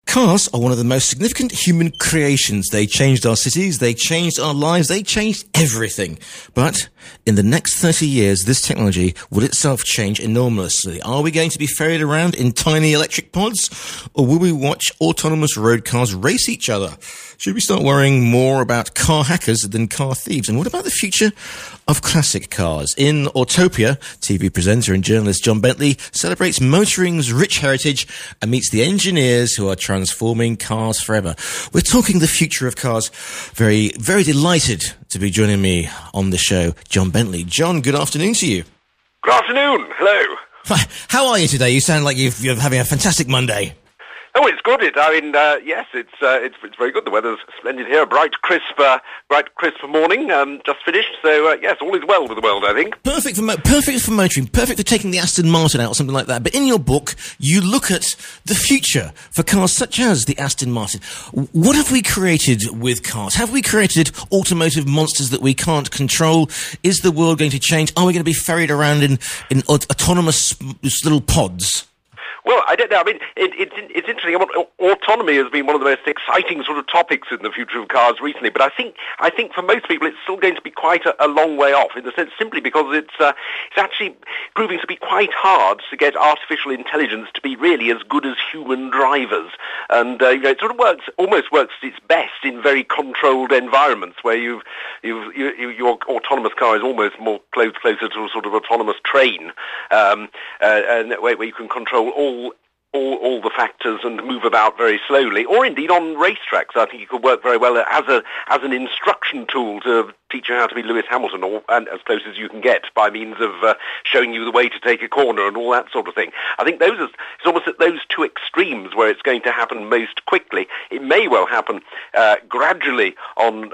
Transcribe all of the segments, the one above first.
Cars are one of the most significant human creations. They changed our cities, they changed our lives, they changed everything. But in the next 30 years, this technology will itself change enormously. Are we going to be ferried around in tiny electric pods? Or will we watch autonomous road cars race each other? Should we start worrying more about car hackers than car thieves? And what about the future of classic cars? In Autopia, TV presenter and journalist Jon Bentley celebrates motoring's rich heritage and meets the engineers who are transforming cars forever. We're talking the future of cars. Very, very delighted to be joining me on the show, Jon Bentley. Jon, good afternoon to you. Good afternoon. Hello. How are you today? You sound like you're having a fantastic Monday. Oh, it's good. Yes, it's very good. The weather's splendid here. Bright, crisp morning. Just finished. So yes, all is well with the world, I think. Perfect for motoring. Perfect for taking the Aston Martin out or something like that. But in your book, you look at the future for cars such as the Aston Martin. What have we created with cars? Have we created automotive monsters that we can't control? Is the world going to change? Are we going to be ferried around in autonomous little pods? Well, I don't know. I mean, it's interesting. Autonomy has been one of the most exciting sort of topics in the future of cars recently. But I think for most people, it's still going to be quite a long way off. In the sense, simply because it's actually proving to be quite hard to get artificial intelligence to be really as good as human drivers. And it sort of almost works its best in very controlled environments where your autonomous car is almost more closer to a sort of autonomous train, and where you can control all the factors and move about very slowly, or indeed on racetracks. I think it could work very well as an instruction tool to teach you how to be Lewis Hamilton, and as close as you can get by means of showing you the way to take a corner and all that sort of thing. I think it's almost at those two extremes where it's going to happen most quickly. It may well happen gradually on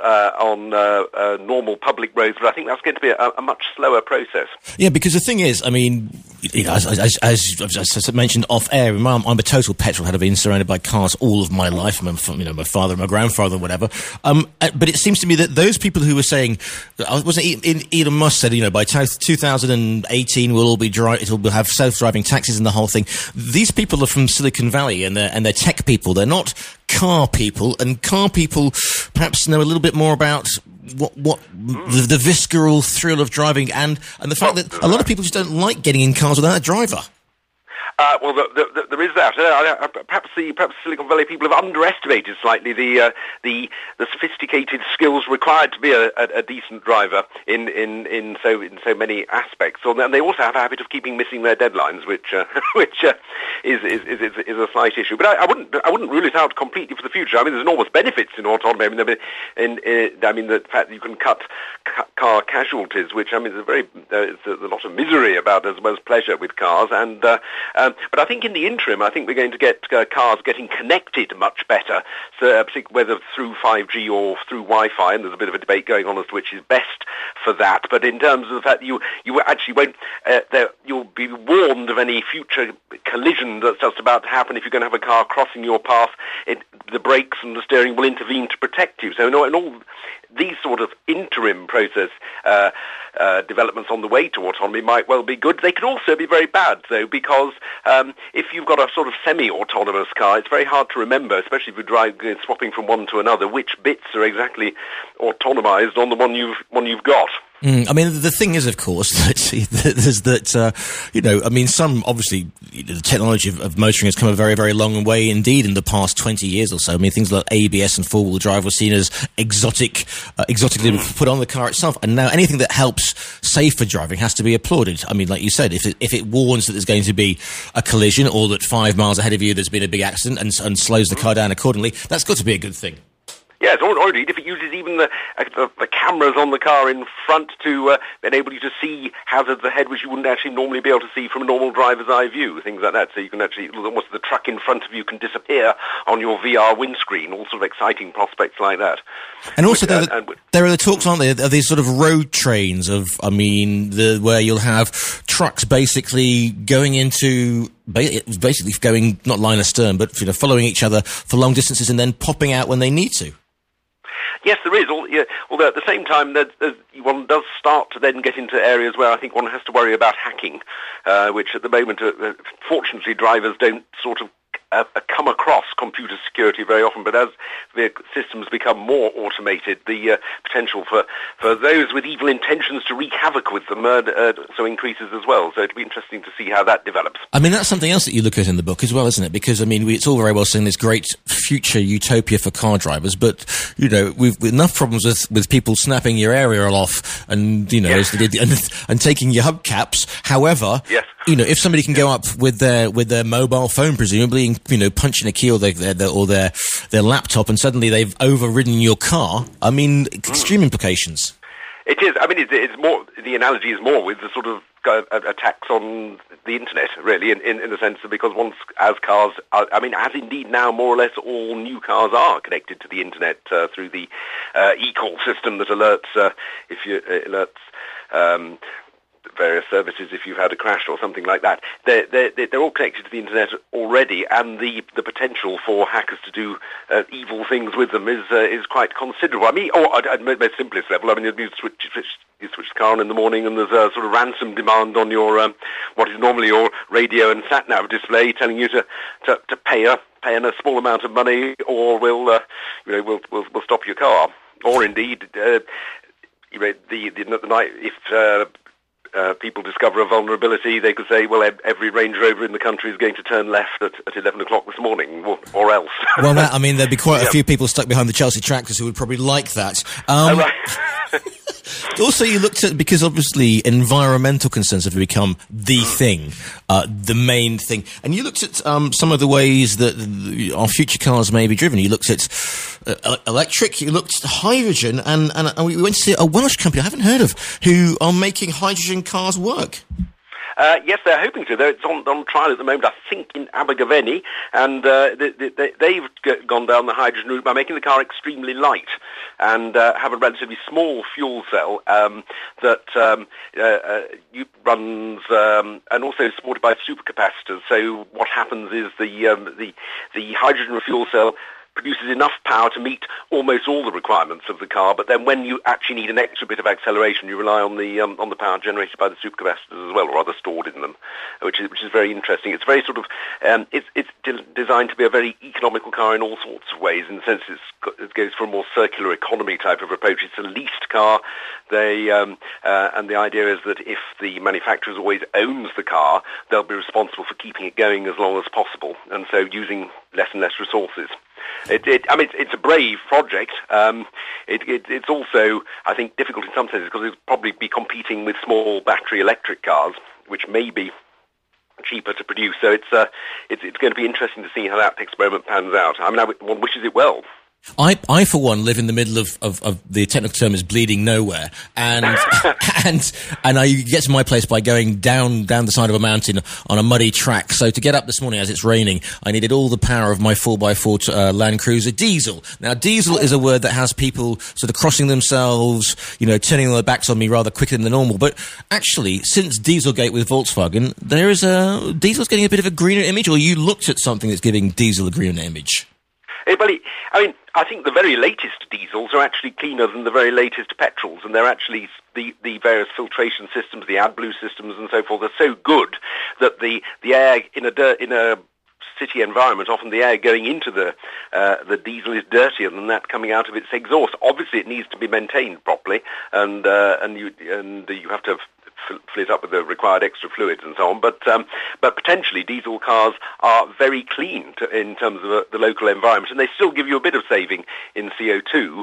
normal public roads, but I think that's going to be a much slower process. Yeah, because the thing is, I mean, as I mentioned off air, I'm a total petrolhead. I've been surrounded by cars all of my life. My father and my grandfather, whatever. But it seems to me that those people who were saying, wasn't Elon Musk said, by 2018 we'll have self-driving taxis and the whole thing. These people are from Silicon Valley and they're tech people. They're not car people, and car people perhaps know a little bit more about what the visceral thrill of driving and the fact that a lot of people just don't like getting in cars without a driver. Well, there is that. Perhaps Silicon Valley people have underestimated slightly the sophisticated skills required to be a decent driver in so many aspects. And they also have a habit of missing their deadlines, which is a slight issue. But I wouldn't rule it out completely for the future. I mean, there's enormous benefits in autonomy. I mean, the fact that you can cut car casualties, which there's a lot of misery about as well as pleasure with cars, and but I think in the interim, I think we're going to get cars getting connected much better, so whether through 5G or through Wi-Fi, and there's a bit of a debate going on as to which is best for that. But in terms of the fact that you actually won't, you'll be warned of any future collision that's just about to happen. If you're going to have a car crossing your path, the brakes and the steering will intervene to protect you. So in all these sort of interim process developments on the way to autonomy might well be good. They could also be very bad, though, because if you've got a sort of semi-autonomous car, it's very hard to remember, especially if you're swapping from one to another, which bits are exactly autonomized on the one you've got. I mean, the thing is, of course, some, obviously, the technology of motoring has come a very, very long way indeed in the past 20 years or so. I mean, things like ABS and four-wheel drive were seen as exotically put on the car itself. And now anything that helps safer driving has to be applauded. I mean, like you said, if it warns that there's going to be a collision or that 5 miles ahead of you there's been a big accident and slows the car down accordingly, that's got to be a good thing. Yes, or indeed, if it uses even the cameras on the car in front to enable you to see hazards ahead, which you wouldn't actually normally be able to see from a normal driver's eye view, things like that. So you can actually, almost the truck in front of you can disappear on your VR windscreen, all sort of exciting prospects like that. And also there are the talks, aren't there, of these sort of road trains where you'll have trucks basically going not line astern, but following each other for long distances and then popping out when they need to. Yes, there is. Although at the same time, one does start to then get into areas where I think one has to worry about hacking, which at the moment, fortunately, drivers don't sort of come across computer security very often, but as the systems become more automated, the potential for those with evil intentions to wreak havoc with them so increases as well. So it'll be interesting to see how that develops. I mean, that's something else that you look at in the book as well, isn't it? Because, I mean, it's all very well saying this great future utopia for car drivers, but, you know, we've enough problems with people snapping your aerial off and, you know, yes. and taking your hubcaps. However, yes. you know, if somebody can go up with their mobile phone, presumably, and, you know, punching a key or their laptop, and suddenly they've overridden your car, I mean, extreme implications. It is. I mean, it's more. The analogy is more with the sort of attacks on the internet, really, in the sense that because as cars, I mean, as indeed now more or less all new cars are connected to the internet through the eCall system that alerts various services if you've had a crash or something like that. They're all connected to the internet already, and the potential for hackers to do evil things with them is quite considerable. I mean, at the most simplest level, I mean, you switch the car on in the morning, and there's a sort of ransom demand on your what is normally your radio and sat nav display, telling you to pay a small amount of money, or we'll stop your car, or indeed the night if. People discover a vulnerability, they could say, well, every Range Rover in the country is going to turn left at 11 o'clock this morning, or else. Well, I mean, there'd be quite a few people stuck behind the Chelsea tractors who would probably like that. Right. Also, you looked at, because obviously environmental concerns have become the thing, the main thing. And you looked at some of the ways that our future cars may be driven. You looked at electric, you looked at hydrogen, and we went to see a Welsh company I haven't heard of who are making hydrogen cars work. Yes, they're hoping to. It's on trial at the moment, I think, in Abergavenny, and they've gone down the hydrogen route by making the car extremely light and have a relatively small fuel cell that runs and also supported by supercapacitors. So what happens is the hydrogen fuel cell produces enough power to meet almost all the requirements of the car, but then when you actually need an extra bit of acceleration, you rely on the power generated by the supercapacitors as well, or rather stored in them, which is very interesting. It's very sort of it's designed to be a very economical car in all sorts of ways. In the sense, it goes for a more circular economy type of approach. It's a leased car. And the idea is that if the manufacturer always owns the car, they'll be responsible for keeping it going as long as possible, and so using less and less resources. I mean, it's a brave project. It's also, I think, difficult in some senses because it'll probably be competing with small battery electric cars, which may be cheaper to produce. So it's going to be interesting to see how that experiment pans out. I mean, one wishes it well. I for one live in the middle of the technical term is bleeding nowhere, and and I get to my place by going down the side of a mountain on a muddy track. So to get up this morning as it's raining, I needed all the power of my 4x4 Land Cruiser diesel. Now, diesel is a word that has people sort of crossing themselves, you know, turning their backs on me rather quicker than normal. But actually, since Dieselgate with Volkswagen, diesel's getting a bit of a greener image, or you looked at something that's giving diesel a greener image. I think the very latest diesels are actually cleaner than the very latest petrols, and they're actually the various filtration systems, the AdBlue systems, and so forth are so good that the air in a city environment, often the air going into the diesel is dirtier than that coming out of its exhaust. Obviously, it needs to be maintained properly, and you have to fill it up with the required extra fluids and so on, but potentially diesel cars are very clean in terms of the local environment, and they still give you a bit of saving in CO2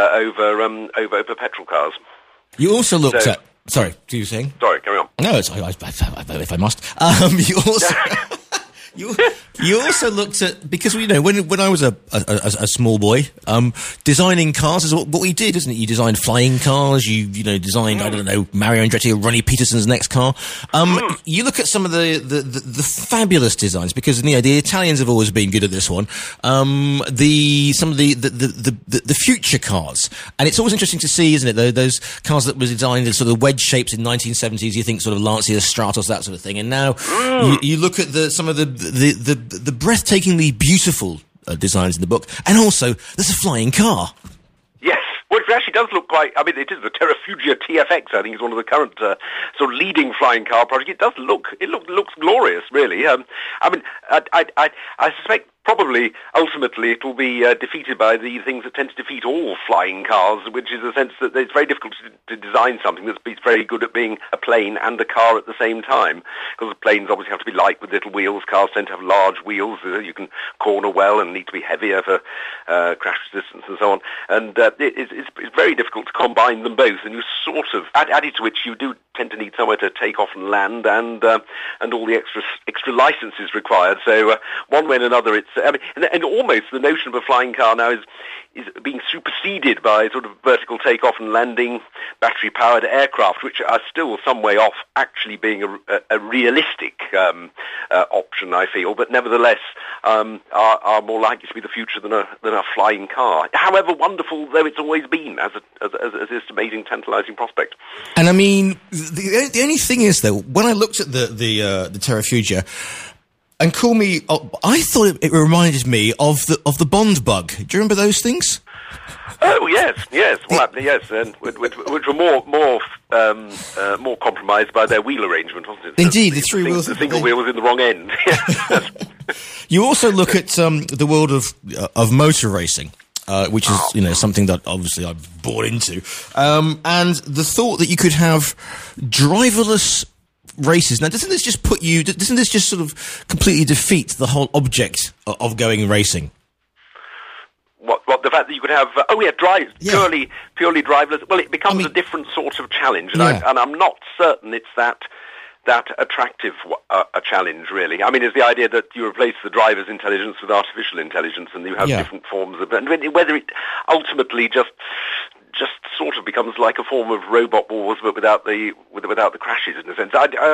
over petrol cars. You also looked at... Sorry, what were you saying? Sorry, carry on. No, if I must. You also... You also looked at, because when I was a small boy, designing cars is what we did, isn't it? You designed flying cars, you designed Mario Andretti or Ronnie Peterson's next car. You look at some of the fabulous designs, because the Italians have always been good at this one. Some of the future cars, and it's always interesting to see, isn't it? Those cars that were designed in sort of wedge shapes in 1970s. You think sort of Lancia, Stratos, that sort of thing, and now you look at some of the breathtakingly beautiful designs in the book, and also there's a flying car. Yes, well, it's actually actually does look quite. I mean, it is the Terrafugia TFX. I think is one of the current sort of leading flying car projects. It looks glorious, really. I mean, I suspect. Probably, ultimately, it will be defeated by the things that tend to defeat all flying cars, which is the sense that it's very difficult to design something that's very good at being a plane and a car at the same time. Because planes obviously have to be light with little wheels. Cars tend to have large wheels. You can corner well and need to be heavier for crash resistance and so on. And it's very difficult to combine them both. And you sort of, added to which you do tend to need somewhere to take off and land and all the extra licenses required. So one way and another, it's I mean, and almost the notion of a flying car now is being superseded by sort of vertical takeoff and landing battery-powered aircraft, which are still some way off actually being a realistic option, I feel, but nevertheless are more likely to be the future than a flying car. However wonderful though it's always been as this amazing, tantalising prospect. And I mean, the only thing is though, when I looked at the Terrafugia. And I thought it reminded me of the Bond bug. Do you remember those things? Oh yes. Well, yes, and which were more compromised by their wheel arrangement, wasn't it? Indeed, the three wheels. The single wheel was in the wrong end. You also look at the world of motor racing. Which is, something that obviously I've bought into, and the thought that you could have driverless races. Now, doesn't this just sort of completely defeat the whole object of going racing? What the fact that you could have purely driverless. Well, it becomes a different sort of challenge, and I'm not certain it's that attractive a challenge, really. I mean, it's the idea that you replace the driver's intelligence with artificial intelligence, and you have different forms of. And whether it ultimately just sort of becomes like a form of robot wars, but without the crashes, in a sense.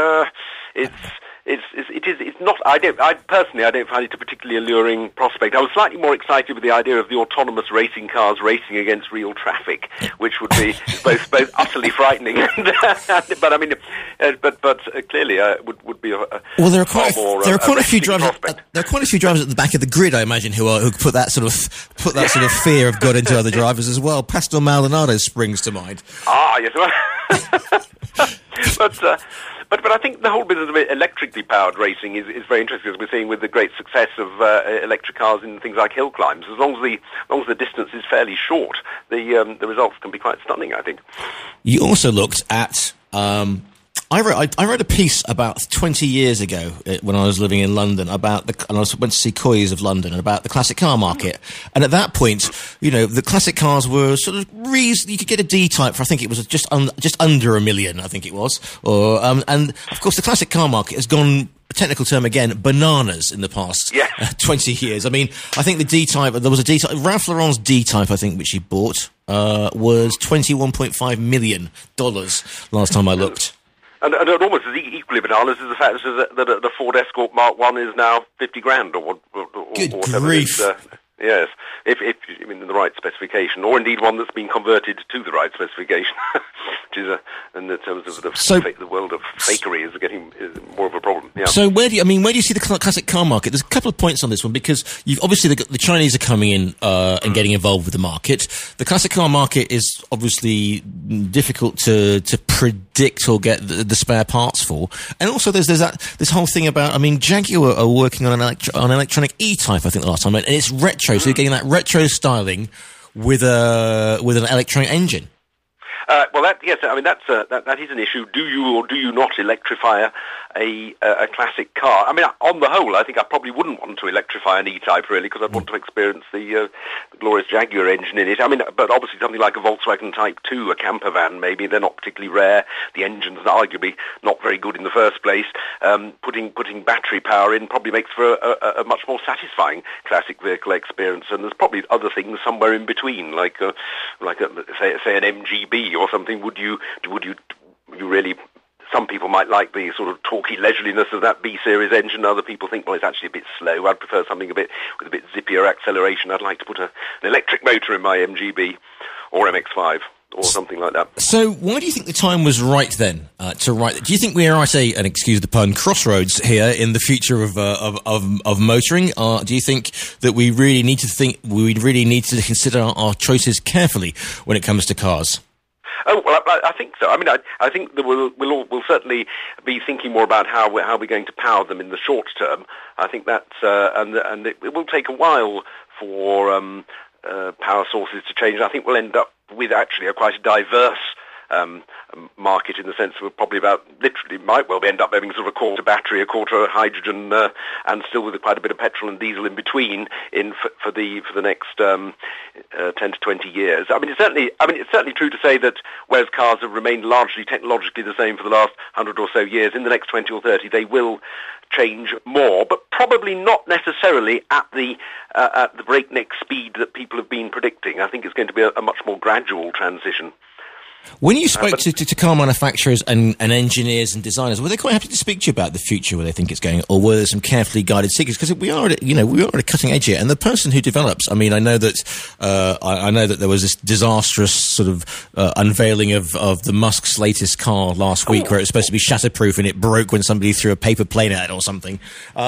It's not. I personally don't find it a particularly alluring prospect. I was slightly more excited with the idea of the autonomous racing cars racing against real traffic, which would be both utterly frightening. But I mean, but clearly would be there are quite a few drivers. There are quite a few drivers at the back of the grid, I imagine, who put that sort of fear of God into other drivers as well. Pastor Maldonado springs to mind. Yes. But I think the whole business of electrically powered racing is very interesting, as we're seeing with the great success of electric cars in things like hill climbs. As long as the distance is fairly short, the results can be quite stunning, I think. You also looked at. I wrote a piece about 20 years ago when I was living in London and I went to see Coys of London and about the classic car market. And at that point, the classic cars were sort of you could get a D-type for, I think it was just under $1 million, I think it was. And of course the classic car market has gone, a technical term again, bananas in the past 20 years. I mean, I think the D-type, there was a D-type, Ralph Lauren's D-type, I think, which he bought, was $21.5 million last time I looked. And almost as equally bananas is the fact that the Ford Escort Mark I is now $50,000 or whatever. Grief. Yes, if in the right specification, or indeed one that's been converted to the right specification, which is in terms of the world of fakery is more of a problem. Yeah. So where do you see the classic car market? There's a couple of points on this one, because you've obviously the Chinese are coming in and getting involved with the market. The classic car market is obviously difficult to predict or get the spare parts for, and also there's this whole thing about, I mean, Jaguar are working on an electronic E-Type, I think, the last time, and it's retro. So you're getting that retro styling with an electronic engine. That is an issue. Do you or do you not electrify a classic car? I mean, on the whole, I think I probably wouldn't want to electrify an E-Type, really, because I'd want to experience the glorious Jaguar engine in it. I mean, but obviously something like a Volkswagen Type 2, a camper van, maybe, they're not particularly rare. The engine's arguably not very good in the first place. Putting battery power in probably makes for a much more satisfying classic vehicle experience. And there's probably other things somewhere in between, like say an MGB or something. Would you really? Some people might like the sort of torquey leisureliness of that B-series engine. Other people think, well, it's actually a bit slow. I'd prefer something with a bit zippier acceleration. I'd like to put an electric motor in my MGB or MX-5 or something like that. So why do you think the time was right then to write? Do you think we are at and excuse the pun, crossroads here in the future of motoring? Do you think that we really need to consider our choices carefully when it comes to cars? Oh, well, I think so. I mean, I think that we'll certainly be thinking more about how we're going to power them in the short term. I think that's and it will take a while for power sources to change. I think we'll end up with actually quite a diverse market, in the sense we're probably might well end up having sort of a quarter battery, a quarter hydrogen, and still with quite a bit of petrol and diesel in between for the next 10 to 20 years. I mean, it's certainly true to say that whereas cars have remained largely technologically the same for the last 100 or so years, in the next 20 or 30 they will change more, but probably not necessarily at the breakneck speed that people have been predicting. I think it's going to be a much more gradual transition. When you spoke to car manufacturers and engineers and designers, were they quite happy to speak to you about the future, where they think it's going, or were there some carefully guided secrets? Because we are at a cutting edge here, and the person who develops, I mean, I know that there was this disastrous sort of unveiling of the Musk's latest car last week, where it was supposed to be shatterproof and it broke when somebody threw a paper plane at it or something.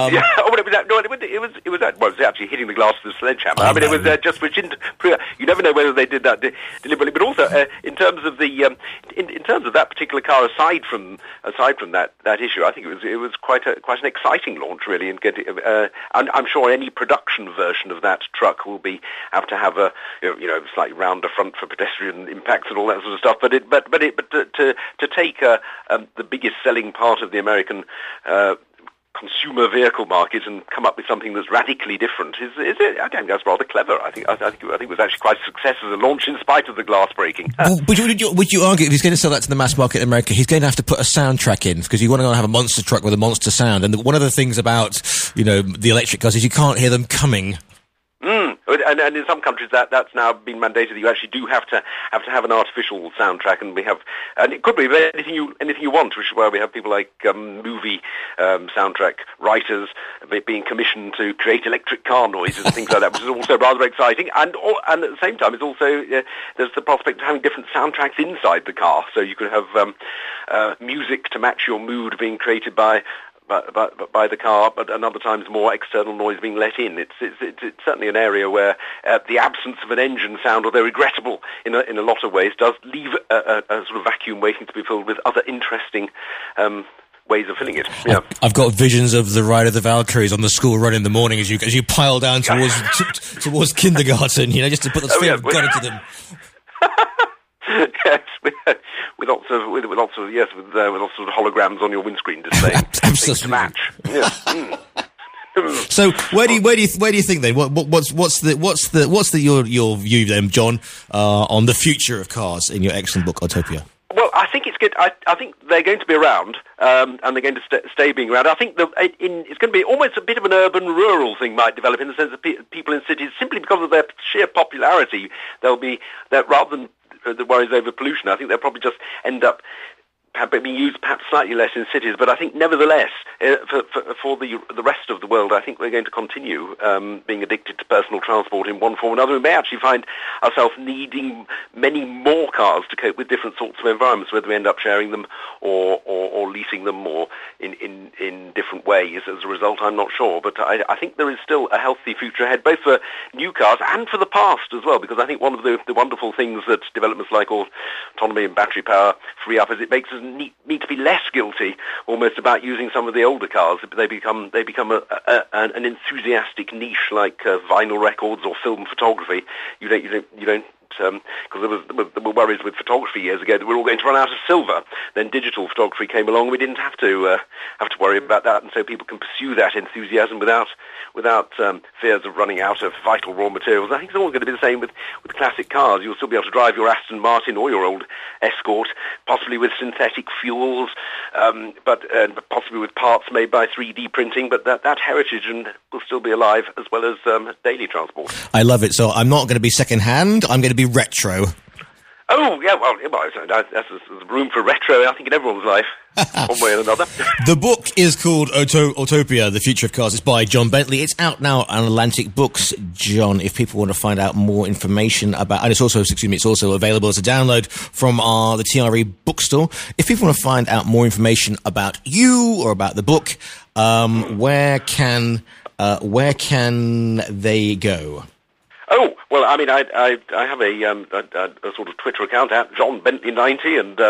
It was actually hitting the glass with a sledgehammer. I mean, it was just which didn't. You never know whether they did that deliberately, but also in terms of in terms of that particular car, aside from that issue, I think it was quite an exciting launch, really. And I'm sure any production version of that truck will have to have a slightly rounder front for pedestrian impacts and all that sort of stuff. But to take the biggest selling part of the American consumer vehicle market and come up with something that's radically different I think that's rather clever. I think it was actually quite a success as a launch, in spite of the glass breaking. Would you argue if he's going to sell that to the mass market in America, he's going to have to put a soundtrack in, because you want to have a monster truck with a monster sound? And one of the things about the electric cars is you can't hear them coming. And in some countries that's now been mandated that you actually do have to have an artificial soundtrack, and it could be anything you want, which is why we have people like movie soundtrack writers being commissioned to create electric car noises and things like that, which is also rather exciting. And at the same time, it's also there's the prospect of having different soundtracks inside the car, so you could have music to match your mood being created by the car, but and other times more external noise being let in. It's certainly an area where the absence of an engine sound, although regrettable in a lot of ways, does leave a sort of vacuum waiting to be filled with other interesting ways of filling it. Yeah. I've got visions of the Ride of the Valkyries on the school run in the morning as you pile down towards kindergarten, just to put the fear of God into them. Yes, with lots of holograms on your windscreen display. Absolutely. To match. Yeah. So where do you think then? What's your view then, John, on the future of cars in your excellent book Autopia? Well, I think it's good. I think they're going to be around, and they're going to stay being around. I think it's going to be almost a bit of an urban-rural thing might develop, in the sense that people in cities, simply because of their sheer popularity, rather than the worries over pollution, I think they'll probably just end up being used perhaps slightly less in cities, but I think nevertheless, for the rest of the world, I think we're going to continue being addicted to personal transport in one form or another. We may actually find ourselves needing many more cars to cope with different sorts of environments, whether we end up sharing them or leasing them, or in different ways as a result. I'm not sure, but I think there is still a healthy future ahead, both for new cars and for the past as well, because I think one of the wonderful things that developments like autonomy and battery power free up is it makes us need to be less guilty almost about using some of the older cars. They become an enthusiastic niche, like vinyl records or film photography. You don't because there were worries with photography years ago that we're all going to run out of silver. Then digital photography came along. We didn't have to worry about that, and so people can pursue that enthusiasm without fears of running out of vital raw materials. I think it's always going to be the same with classic cars. You'll still be able to drive your Aston Martin or your old Escort, possibly with synthetic fuels, but possibly with parts made by 3D printing. But that heritage will still be alive, as well as daily transport. I love it. So I'm not going to be second hand. I'm going to be retro. Oh, yeah, well that's room for retro, I think, in everyone's life, one way or another. The book is called Autopia, The Future of Cars. It's by John Bentley. It's out now on Atlantic Books, John, if people want to find out more information about... And it's also available as a download from the TRE bookstore. If people want to find out more information about you or about the book, where can they go? Oh, well, I mean, I have a sort of Twitter account at John Bentley 90, and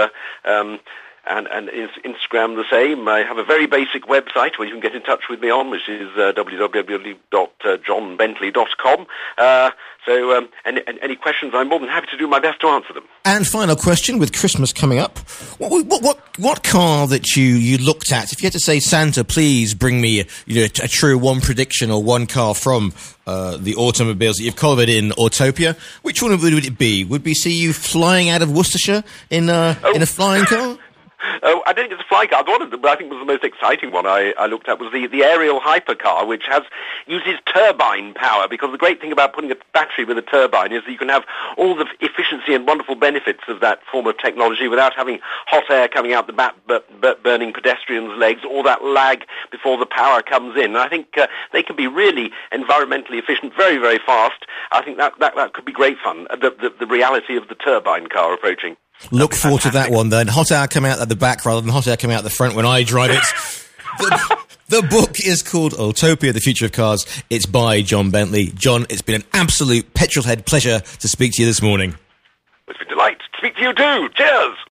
Instagram the same. I have a very basic website where you can get in touch with me on, which is www.johnbentley.com. So any questions, I'm more than happy to do my best to answer them. And final question, with Christmas coming up, what car that you looked at, if you had to say, Santa, please bring me a true one prediction or one car from the automobiles that you've covered in Autopia, which one would it be? Would we see you flying out of Worcestershire in a flying car? Oh, I don't think it's a fly car. One of them, I think, was the most exciting one I looked at was the aerial hypercar, which uses turbine power, because the great thing about putting a battery with a turbine is that you can have all the efficiency and wonderful benefits of that form of technology without having hot air coming out the back, burning pedestrians' legs, all that lag before the power comes in. And I think they can be really environmentally efficient, very, very fast. I think that could be great fun, the reality of the turbine car approaching. Look forward to that one, then. Hot air coming out at the back rather than hot air coming out the front when I drive it. The book is called Autopia, The Future of Cars. It's by John Bentley. John, it's been an absolute petrolhead pleasure to speak to you this morning. It's been a delight to speak to you too. Cheers!